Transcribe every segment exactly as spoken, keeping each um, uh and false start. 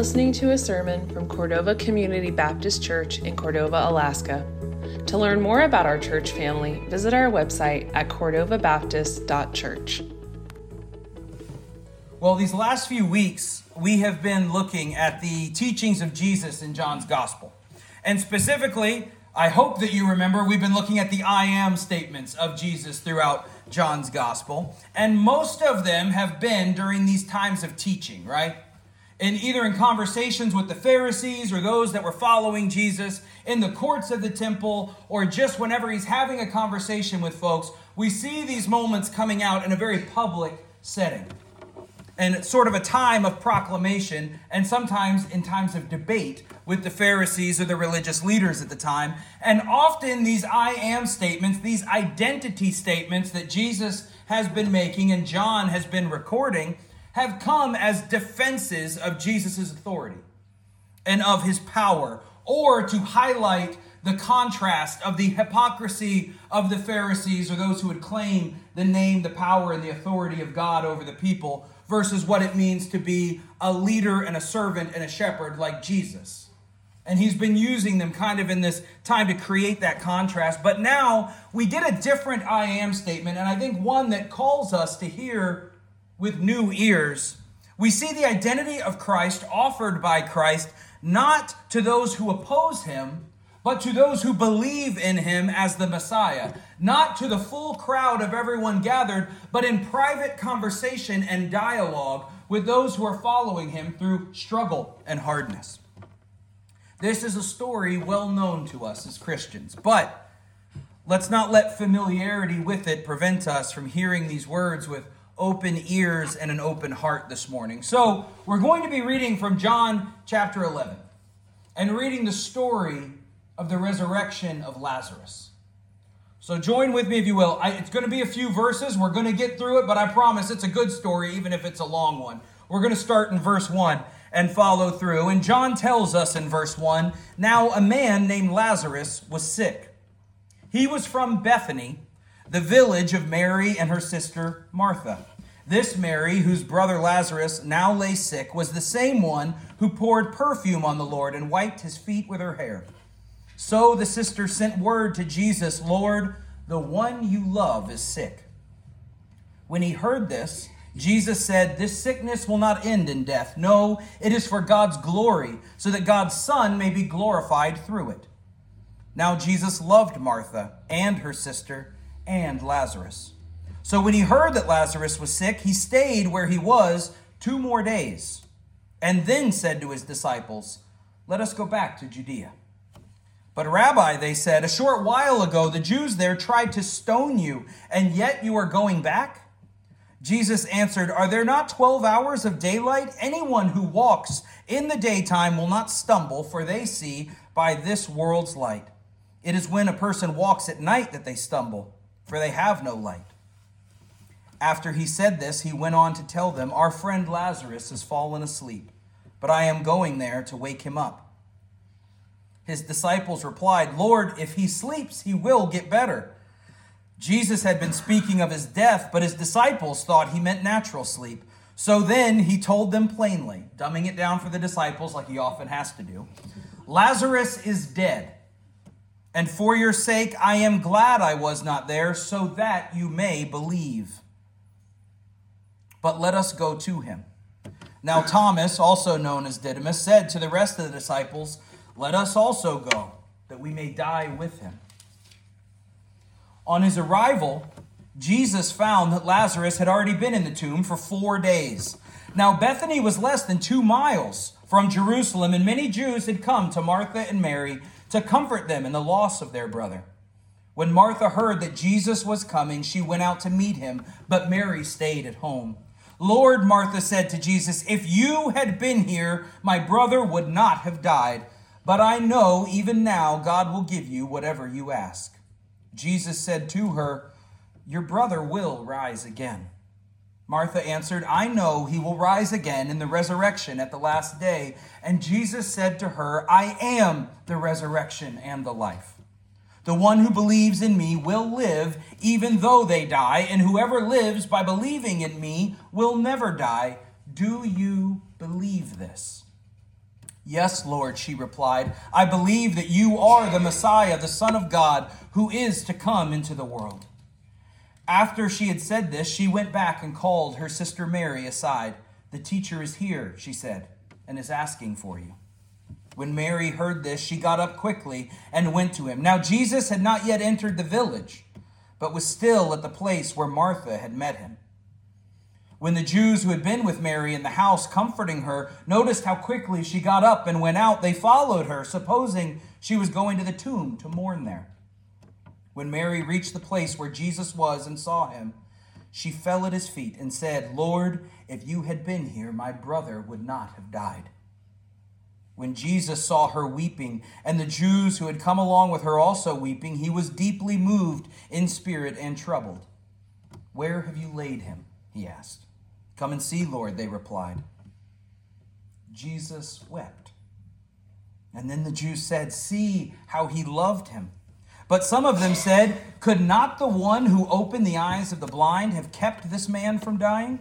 listening to a sermon from Cordova Community Baptist Church in Cordova, Alaska. To learn more about our church family, visit our website at cordova baptist dot church. Well, these last few weeks, we have been looking at the teachings of Jesus in John's Gospel. And specifically, I hope that you remember, we've been looking at the I am statements of Jesus throughout John's Gospel. And most of them have been during these times of teaching, right? In either in conversations with the Pharisees or those that were following Jesus, in the courts of the temple, or just whenever he's having a conversation with folks, we see these moments coming out in a very public setting. And it's sort of a time of proclamation, and sometimes in times of debate with the Pharisees or the religious leaders at the time. And often these I am statements, these identity statements that Jesus has been making and John has been recording, have come as defenses of Jesus' authority and of his power, or to highlight the contrast of the hypocrisy of the Pharisees or those who would claim the name, the power, and the authority of God over the people versus what it means to be a leader and a servant and a shepherd like Jesus. And he's been using them kind of in this time to create that contrast. But now we get a different I am statement, and I think one that calls us to hear with new ears. We see the identity of Christ offered by Christ not to those who oppose him, but to those who believe in him as the Messiah. Not to the full crowd of everyone gathered, but in private conversation and dialogue with those who are following him through struggle and hardness. This is a story well known to us as Christians, but let's not let familiarity with it prevent us from hearing these words with open ears and an open heart this morning. So we're going to be reading from John chapter eleven and reading the story of the resurrection of Lazarus. So join with me if you will. I, it's going to be a few verses. We're going to get through it, but I promise it's a good story even if it's a long one. We're going to start in verse one and follow through. And John tells us in verse one, "Now a man named Lazarus was sick. He was from Bethany, the village of Mary and her sister Martha. This Mary, whose brother Lazarus now lay sick, was the same one who poured perfume on the Lord and wiped his feet with her hair. So the sister sent word to Jesus, 'Lord, the one you love is sick.' When he heard this, Jesus said, 'This sickness will not end in death. No, it is for God's glory, so that God's Son may be glorified through it.' Now Jesus loved Martha and her sister and Lazarus. So when he heard that Lazarus was sick, he stayed where he was two more days, and then said to his disciples, 'Let us go back to Judea.' 'But Rabbi,' they said, 'a short while ago the Jews there tried to stone you, and yet you are going back?' Jesus answered, 'Are there not twelve hours of daylight? Anyone who walks in the daytime will not stumble, for they see by this world's light. It is when a person walks at night that they stumble, for they have no light.' After he said this, he went on to tell them, 'Our friend Lazarus has fallen asleep, but I am going there to wake him up.' His disciples replied, 'Lord, if he sleeps, he will get better.' Jesus had been speaking of his death, but his disciples thought he meant natural sleep. So then he told them plainly, dumbing it down for the disciples like he often has to do, 'Lazarus is dead. And for your sake, I am glad I was not there, so that you may believe. But let us go to him.' Now Thomas, also known as Didymus, said to the rest of the disciples, 'Let us also go, that we may die with him.' On his arrival, Jesus found that Lazarus had already been in the tomb for four days. Now Bethany was less than two miles from Jerusalem, and many Jews had come to Martha and Mary to comfort them in the loss of their brother. When Martha heard that Jesus was coming, she went out to meet him, but Mary stayed at home. 'Lord,' Martha said to Jesus, 'if you had been here, my brother would not have died. But I know even now God will give you whatever you ask.' Jesus said to her, 'Your brother will rise again.' Martha answered, 'I know he will rise again in the resurrection at the last day.' And Jesus said to her, 'I am the resurrection and the life. The one who believes in me will live even though they die, and whoever lives by believing in me will never die. Do you believe this?' "Yes, Lord," she replied. "I believe that you are the Messiah, the Son of God, who is to come into the world." After she had said this, she went back and called her sister Mary aside. "The teacher is here," she said, "and is asking for you." When Mary heard this, she got up quickly and went to him. Now Jesus had not yet entered the village, but was still at the place where Martha had met him. When the Jews who had been with Mary in the house comforting her noticed how quickly she got up and went out, they followed her, supposing she was going to the tomb to mourn there. When Mary reached the place where Jesus was and saw him, she fell at his feet and said, "Lord, if you had been here, my brother would not have died." When Jesus saw her weeping, and the Jews who had come along with her also weeping, he was deeply moved in spirit and troubled. "Where have you laid him?" he asked. "Come and see, Lord," they replied. Jesus wept. And then the Jews said, "See how he loved him." But some of them said, "Could not the one who opened the eyes of the blind have kept this man from dying?"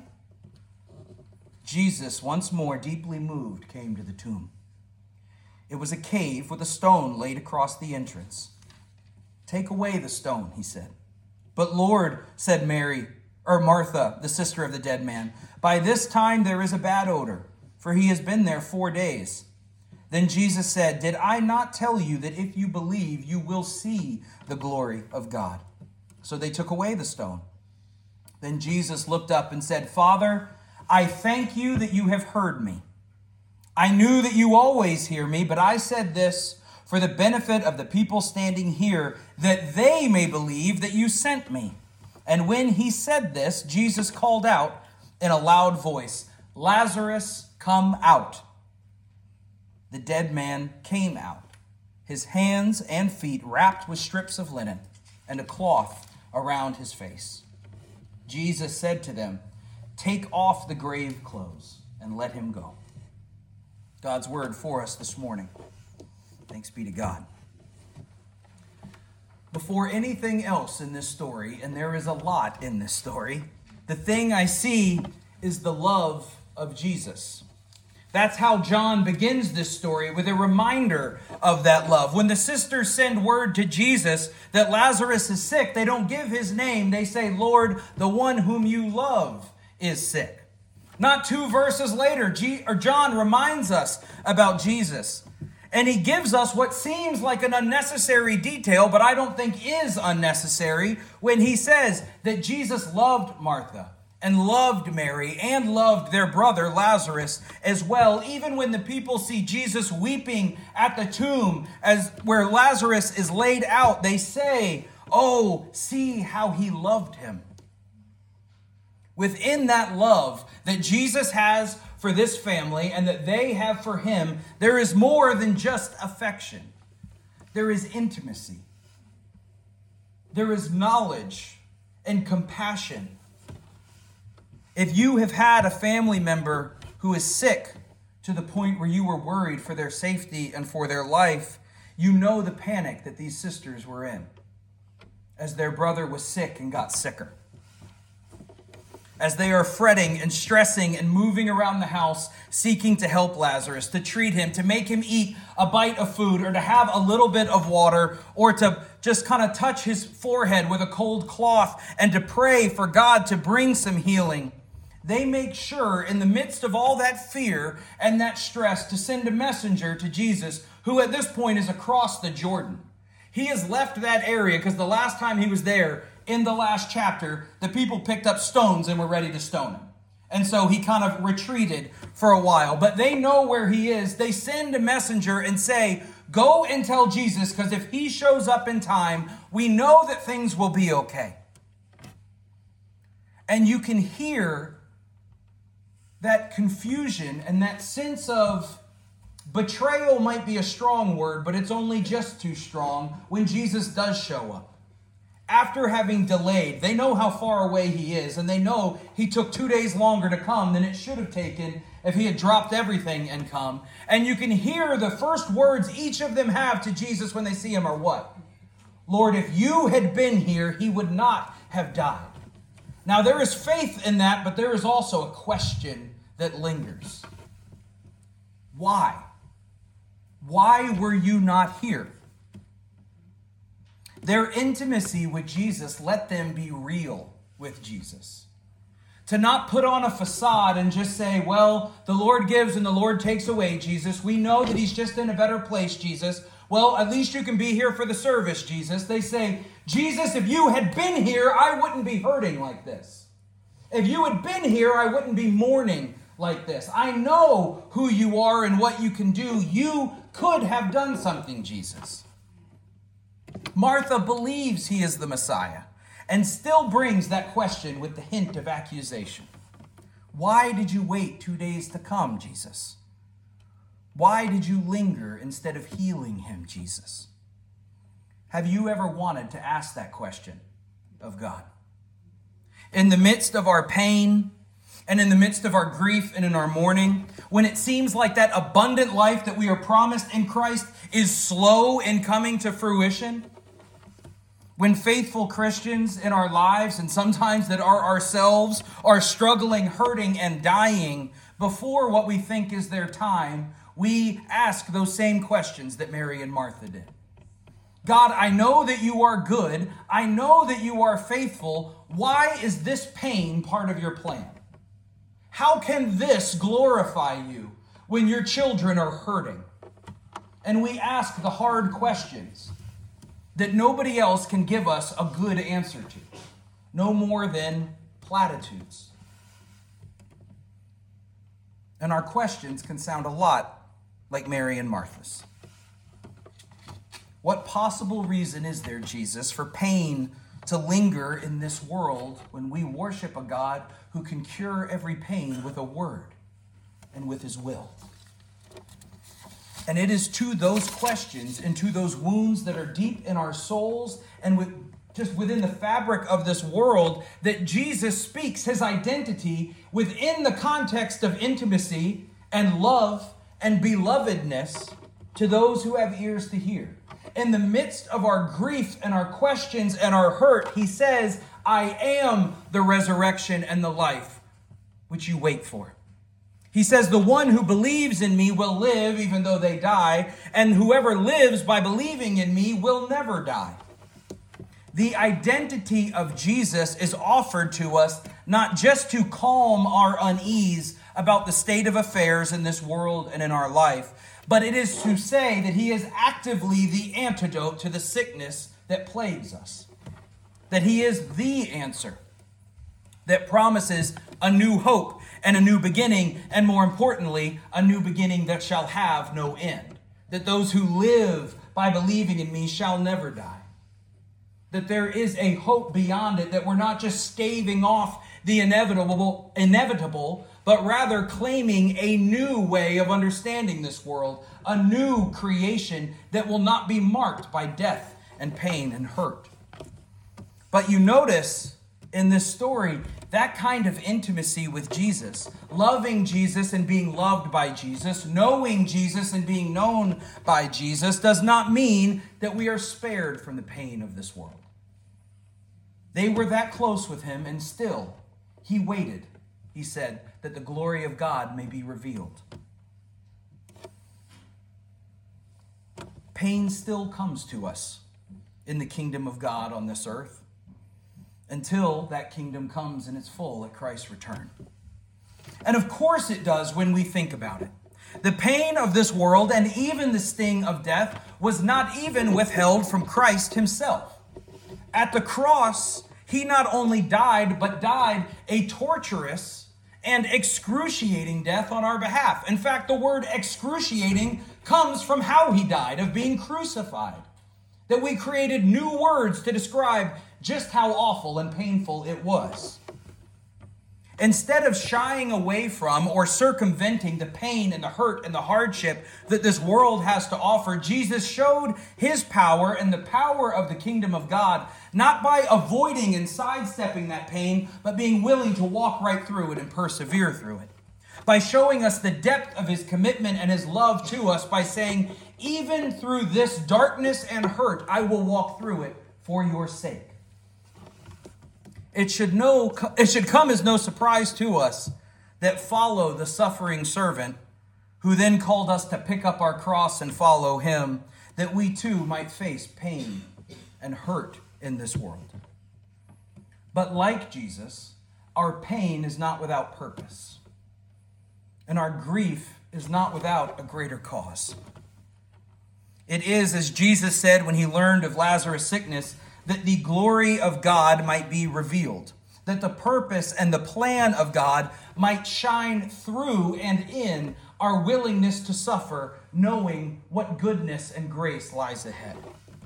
Jesus, once more deeply moved, came to the tomb. It was a cave with a stone laid across the entrance. "Take away the stone," he said. "But Lord," said Mary, or Martha, the sister of the dead man, "by this time there is a bad odor, for he has been there four days." Then Jesus said, "Did I not tell you that if you believe, you will see the glory of God?" So they took away the stone. Then Jesus looked up and said, "Father, I thank you that you have heard me. I knew that you always hear me, but I said this for the benefit of the people standing here, that they may believe that you sent me." And when he said this, Jesus called out in a loud voice, "Lazarus, come out." The dead man came out, his hands and feet wrapped with strips of linen and a cloth around his face. Jesus said to them, "Take off the grave clothes and let him go." God's word for us this morning. Thanks be to God. Before anything else in this story, and there is a lot in this story, the thing I see is the love of Jesus. That's how John begins this story, with a reminder of that love. When the sisters send word to Jesus that Lazarus is sick, they don't give his name. They say, "Lord, the one whom you love is sick." Not two verses later, G- or John reminds us about Jesus. And he gives us what seems like an unnecessary detail, but I don't think is unnecessary, when he says that Jesus loved Martha and loved Mary and loved their brother Lazarus as well. Even when the people see Jesus weeping at the tomb as where Lazarus is laid out, they say, "Oh, see how he loved him." Within that love that Jesus has for this family and that they have for him, there is more than just affection. There is intimacy. There is knowledge and compassion. If you have had a family member who is sick to the point where you were worried for their safety and for their life, you know the panic that these sisters were in as their brother was sick and got sicker. As they are fretting and stressing and moving around the house, seeking to help Lazarus, to treat him, to make him eat a bite of food, or to have a little bit of water, or to just kind of touch his forehead with a cold cloth and to pray for God to bring some healing. They make sure, in the midst of all that fear and that stress, to send a messenger to Jesus, who at this point is across the Jordan. He has left that area because the last time he was there, in the last chapter, the people picked up stones and were ready to stone him. And so he kind of retreated for a while. But they know where he is. They send a messenger and say, "Go and tell Jesus, because if he shows up in time, we know that things will be okay." And you can hear that confusion and that sense of betrayal might be a strong word, but it's only just too strong when Jesus does show up. After having delayed, they know how far away he is, and they know he took two days longer to come than it should have taken if he had dropped everything and come. And you can hear the first words each of them have to Jesus when they see him are what? "Lord, if you had been here, he would not have died." Now, there is faith in that, but there is also a question that lingers. Why? Why were you not here? Their intimacy with Jesus let them be real with Jesus. To not put on a facade and just say, well, the Lord gives and the Lord takes away, Jesus. We know that he's just in a better place, Jesus. Well, at least you can be here for the service, Jesus. They say, Jesus, if you had been here, I wouldn't be hurting like this. If you had been here, I wouldn't be mourning like this. I know who you are and what you can do. You could have done something, Jesus. Martha believes he is the Messiah and still brings that question with the hint of accusation. Why did you wait two days to come, Jesus? Why did you linger instead of healing him, Jesus? Have you ever wanted to ask that question of God? In the midst of our pain and in the midst of our grief and in our mourning, when it seems like that abundant life that we are promised in Christ is slow in coming to fruition, when faithful Christians in our lives, and sometimes that are ourselves, are struggling, hurting, and dying before what we think is their time, we ask those same questions that Mary and Martha did. God, I know that you are good. I know that you are faithful. Why is this pain part of your plan? How can this glorify you when your children are hurting? And we ask the hard questions that nobody else can give us a good answer to, no more than platitudes. And our questions can sound a lot like Mary and Martha's. What possible reason is there, Jesus, for pain to linger in this world when we worship a God who can cure every pain with a word and with his will? And it is to those questions and to those wounds that are deep in our souls and with just within the fabric of this world that Jesus speaks his identity within the context of intimacy and love and belovedness to those who have ears to hear. In the midst of our grief and our questions and our hurt, he says, I am the resurrection and the life which you wait for. He says, the one who believes in me will live even though they die, and whoever lives by believing in me will never die. The identity of Jesus is offered to us not just to calm our unease about the state of affairs in this world and in our life, but it is to say that he is actively the antidote to the sickness that plagues us. That he is the answer that promises a new hope and a new beginning, and more importantly, a new beginning that shall have no end. That those who live by believing in me shall never die. That there is a hope beyond it, that we're not just staving off the inevitable, inevitable, but rather claiming a new way of understanding this world, a new creation that will not be marked by death and pain and hurt. But you notice in this story, that kind of intimacy with Jesus, loving Jesus and being loved by Jesus, knowing Jesus and being known by Jesus, does not mean that we are spared from the pain of this world. They were that close with him, and still he waited, he said, that the glory of God may be revealed. Pain still comes to us in the kingdom of God on this earth, until that kingdom comes in its full at Christ's return. And of course it does when we think about it. The pain of this world and even the sting of death was not even withheld from Christ himself. At the cross, he not only died, but died a torturous and excruciating death on our behalf. In fact, the word excruciating comes from how he died, of being crucified. That we created new words to describe just how awful and painful it was. Instead of shying away from or circumventing the pain and the hurt and the hardship that this world has to offer, Jesus showed his power and the power of the kingdom of God, not by avoiding and sidestepping that pain, but being willing to walk right through it and persevere through it. By showing us the depth of his commitment and his love to us by saying, even through this darkness and hurt, I will walk through it for your sake. It should know, it should come as no surprise to us that follow the suffering servant who then called us to pick up our cross and follow him, that we too might face pain and hurt in this world. But like Jesus, our pain is not without purpose, and our grief is not without a greater cause. It is, as Jesus said when he learned of Lazarus' sickness, that the glory of God might be revealed, that the purpose and the plan of God might shine through and in our willingness to suffer, knowing what goodness and grace lies ahead.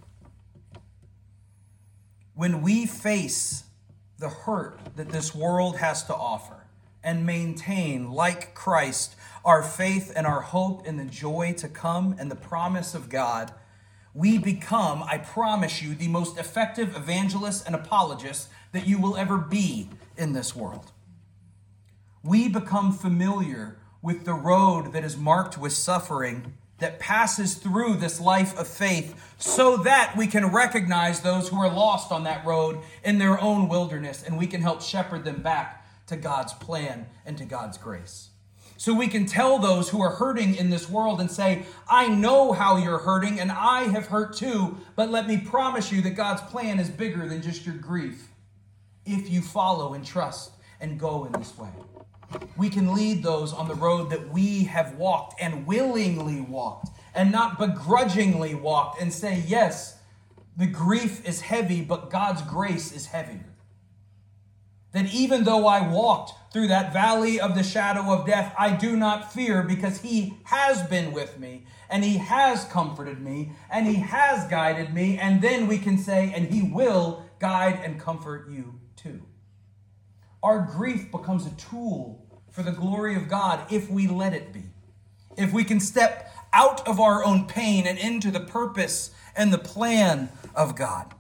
When we face the hurt that this world has to offer and maintain, like Christ, our faith and our hope in the joy to come and the promise of God, we become, I promise you, the most effective evangelists and apologists that you will ever be in this world. We become familiar with the road that is marked with suffering that passes through this life of faith, so that we can recognize those who are lost on that road in their own wilderness, and we can help shepherd them back to God's plan and to God's grace. So we can tell those who are hurting in this world and say, I know how you're hurting and I have hurt too, but let me promise you that God's plan is bigger than just your grief if you follow and trust and go in this way. We can lead those on the road that we have walked and willingly walked and not begrudgingly walked and say, yes, the grief is heavy, but God's grace is heavier. That even though I walked through that valley of the shadow of death, I do not fear, because he has been with me and he has comforted me and he has guided me. And then we can say, and he will guide and comfort you too. Our grief becomes a tool for the glory of God if we let it be. If we can step out of our own pain and into the purpose and the plan of God.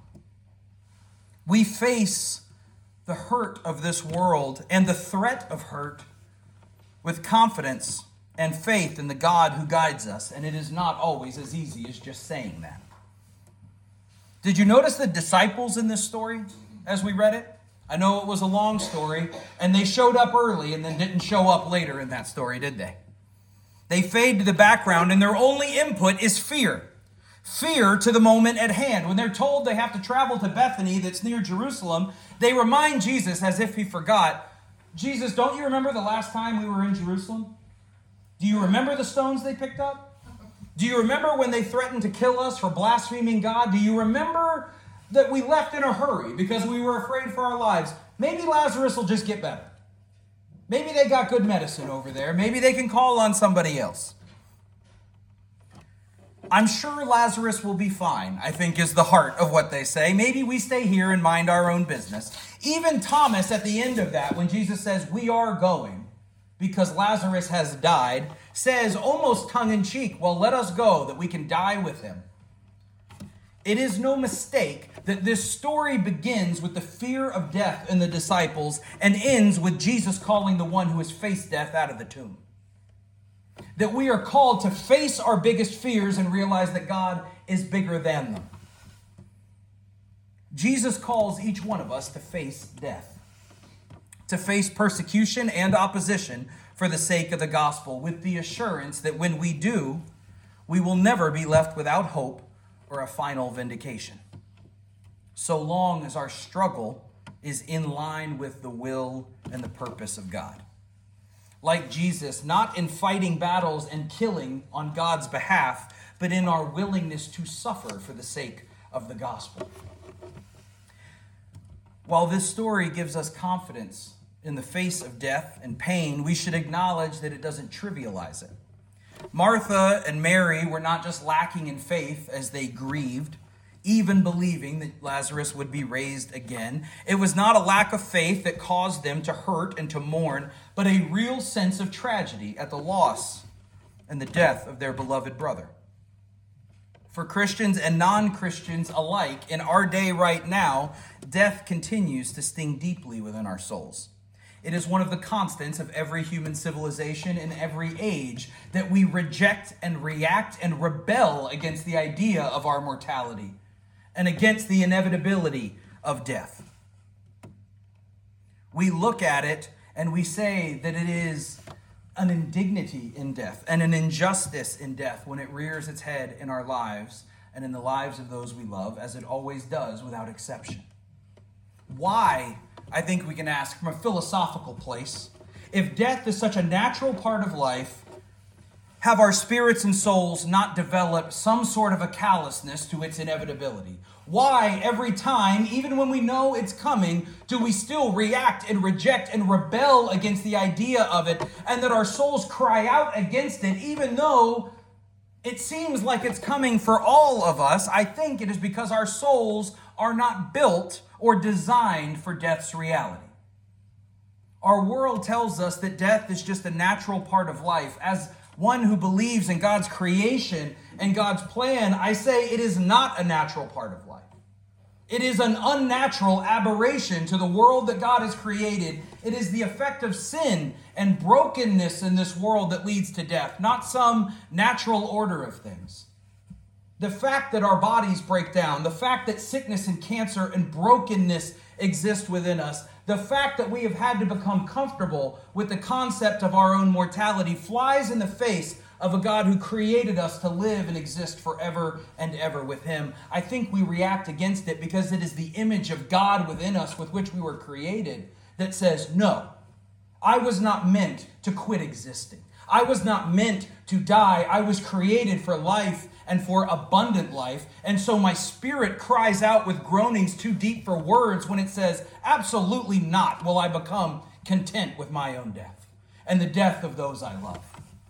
We face the hurt of this world and the threat of hurt with confidence and faith in the God who guides us. And it is not always as easy as just saying that. Did you notice the disciples in this story as we read it? I know it was a long story, and they showed up early and then didn't show up later in that story, did they? They fade to the background, and their only input is fear. Fear to the moment at hand. When they're told they have to travel to Bethany that's near Jerusalem, they remind Jesus, as if he forgot, Jesus, don't you remember the last time we were in Jerusalem? Do you remember the stones they picked up? Do you remember when they threatened to kill us for blaspheming God? Do you remember that we left in a hurry because we were afraid for our lives? Maybe Lazarus will just get better. Maybe they got good medicine over there. Maybe they can call on somebody else. I'm sure Lazarus will be fine, I think, is the heart of what they say. Maybe we stay here and mind our own business. Even Thomas, at the end of that, when Jesus says, we are going because Lazarus has died, says almost tongue-in-cheek, well, let us go that we can die with him. It is no mistake that this story begins with the fear of death in the disciples and ends with Jesus calling the one who has faced death out of the tomb. That we are called to face our biggest fears and realize that God is bigger than them. Jesus calls each one of us to face death, to face persecution and opposition for the sake of the gospel, with the assurance that when we do, we will never be left without hope or a final vindication, so long as our struggle is in line with the will and the purpose of God. Like Jesus, not in fighting battles and killing on God's behalf, but in our willingness to suffer for the sake of the gospel. While this story gives us confidence in the face of death and pain, we should acknowledge that it doesn't trivialize it. Martha and Mary were not just lacking in faith as they grieved, even believing that Lazarus would be raised again. It was not a lack of faith that caused them to hurt and to mourn, but a real sense of tragedy at the loss and the death of their beloved brother. For Christians and non-Christians alike, in our day right now, death continues to sting deeply within our souls. It is one of the constants of every human civilization in every age that we reject and react and rebel against the idea of our mortality and against the inevitability of death. We look at it and we say that it is an indignity in death and an injustice in death when it rears its head in our lives and in the lives of those we love, as it always does without exception. Why, I think we can ask from a philosophical place, if death is such a natural part of life, have our spirits and souls not developed some sort of a callousness to its inevitability? Why, every time, even when we know it's coming, do we still react and reject and rebel against the idea of it, and that our souls cry out against it, even though it seems like it's coming for all of us? I think it is because our souls are not built or designed for death's reality. Our world tells us that death is just a natural part of life. As one who believes in God's creation and God's plan, I say it is not a natural part of life. It is an unnatural aberration to the world that God has created. It is the effect of sin and brokenness in this world that leads to death, not some natural order of things. The fact that our bodies break down, the fact that sickness and cancer and brokenness exist within us, the fact that we have had to become comfortable with the concept of our own mortality flies in the face of a God who created us to live and exist forever and ever with Him. I think we react against it because it is the image of God within us with which we were created that says, no, I was not meant to quit existing. I was not meant to die. I was created for life and for abundant life. And so my spirit cries out with groanings too deep for words when it says, absolutely not will I become content with my own death and the death of those I love.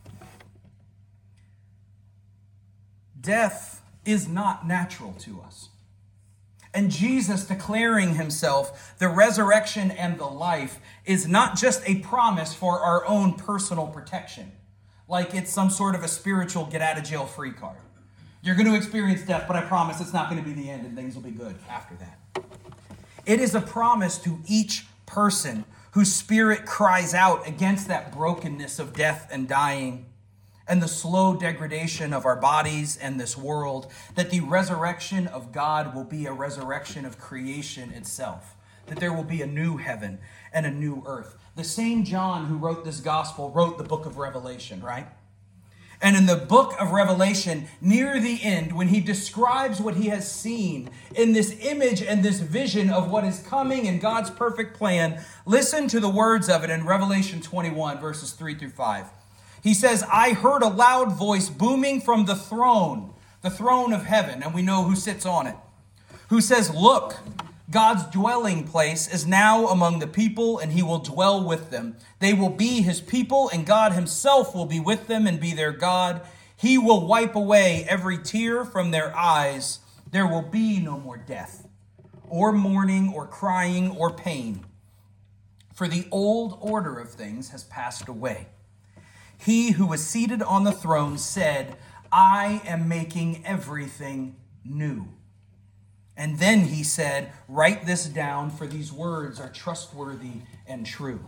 Death is not natural to us. And Jesus declaring Himself the resurrection and the life is not just a promise for our own personal protection, like it's some sort of a spiritual get-out-of-jail-free card. You're going to experience death, but I promise it's not going to be the end and things will be good after that. It is a promise to each person whose spirit cries out against that brokenness of death and dying and the slow degradation of our bodies and this world, that the resurrection of God will be a resurrection of creation itself, that there will be a new heaven and a new earth. The same John who wrote this gospel wrote the book of Revelation, right? And in the book of Revelation, near the end, when he describes what he has seen in this image and this vision of what is coming in God's perfect plan, listen to the words of it in Revelation twenty-one, verses three through five. He says, I heard a loud voice booming from the throne, the throne of heaven, and we know who sits on it, who says, look, God's dwelling place is now among the people, and He will dwell with them. They will be His people, and God Himself will be with them and be their God. He will wipe away every tear from their eyes. There will be no more death, or mourning, or crying, or pain, for the old order of things has passed away. He who was seated on the throne said, I am making everything new. And then He said, write this down, for these words are trustworthy and true.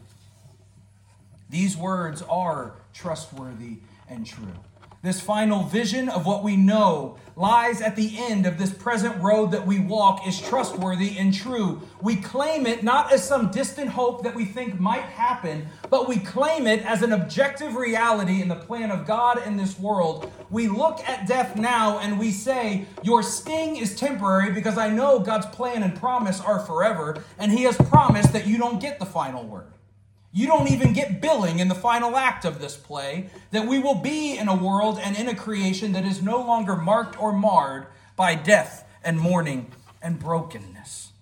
These words are trustworthy and true. This final vision of what we know lies at the end of this present road that we walk is trustworthy and true. We claim it not as some distant hope that we think might happen, but we claim it as an objective reality in the plan of God in this world. We look at death now and we say, your sting is temporary because I know God's plan and promise are forever, and He has promised that you don't get the final word. You don't even get billing in the final act of this play, that we will be in a world and in a creation that is no longer marked or marred by death and mourning and brokenness.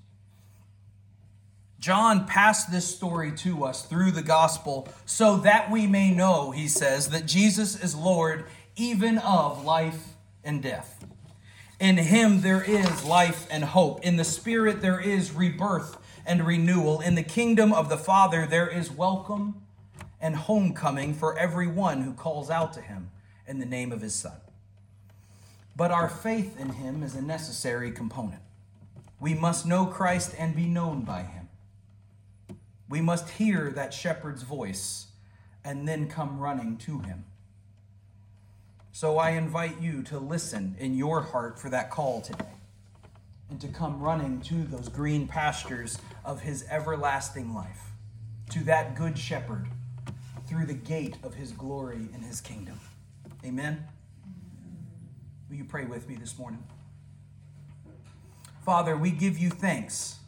John passed this story to us through the gospel so that we may know, he says, that Jesus is Lord even of life and death. In Him there is life and hope. In the Spirit there is rebirth and renewal. In the kingdom of the Father, there is welcome and homecoming for everyone who calls out to Him in the name of His Son. But our faith in Him is a necessary component. We must know Christ and be known by Him. We must hear that shepherd's voice and then come running to Him. So I invite you to listen in your heart for that call today, and to come running to those green pastures of His everlasting life, to that good shepherd through the gate of his glory and his kingdom. Amen? Will you pray with me this morning? Father, we give you thanks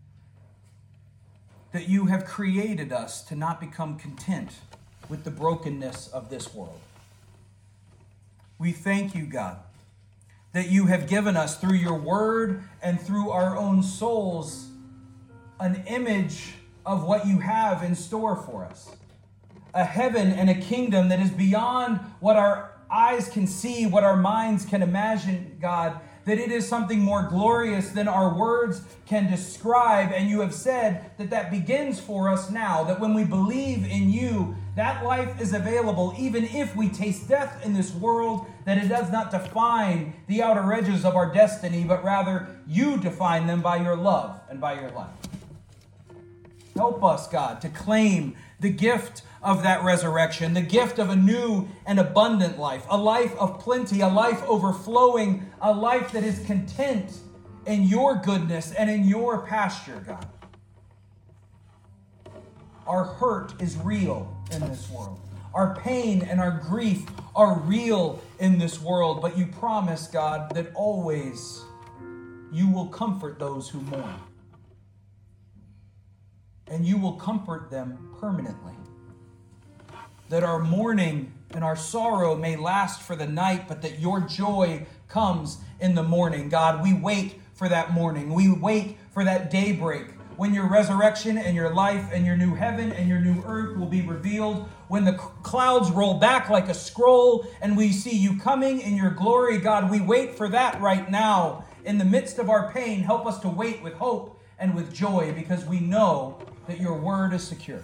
that you have created us to not become content with the brokenness of this world. We thank you, God, that you have given us through your word and through our own souls an image of what you have in store for us. A heaven and a kingdom that is beyond what our eyes can see, what our minds can imagine, God, that it is something more glorious than our words can describe. And you have said that that begins for us now, that when we believe in you, that life is available, even if we taste death in this world, that it does not define the outer edges of our destiny, but rather you define them by your love and by your life. Help us, God, to claim the gift of that resurrection, the gift of a new and abundant life, a life of plenty, a life overflowing, a life that is content in your goodness and in your pasture, God. Our hurt is real in this world. Our pain and our grief are real in this world, but you promise, God, that always you will comfort those who mourn. And you will comfort them permanently. That our mourning and our sorrow may last for the night, but that your joy comes in the morning. God, we wait for that morning. We wait for that daybreak when your resurrection and your life and your new heaven and your new earth will be revealed. When the clouds roll back like a scroll and we see you coming in your glory, God, we wait for that right now. In the midst of our pain, help us to wait with hope and with joy, because we know that your word is secure.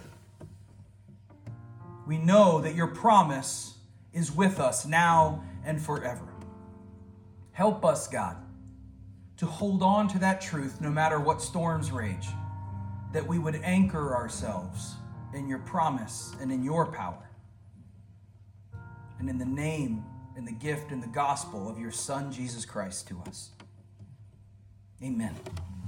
We know that your promise is with us now and forever. Help us, God, to hold on to that truth no matter what storms rage, that we would anchor ourselves in your promise and in your power, and in the name and the gift and the gospel of your Son, Jesus Christ, to us. Amen.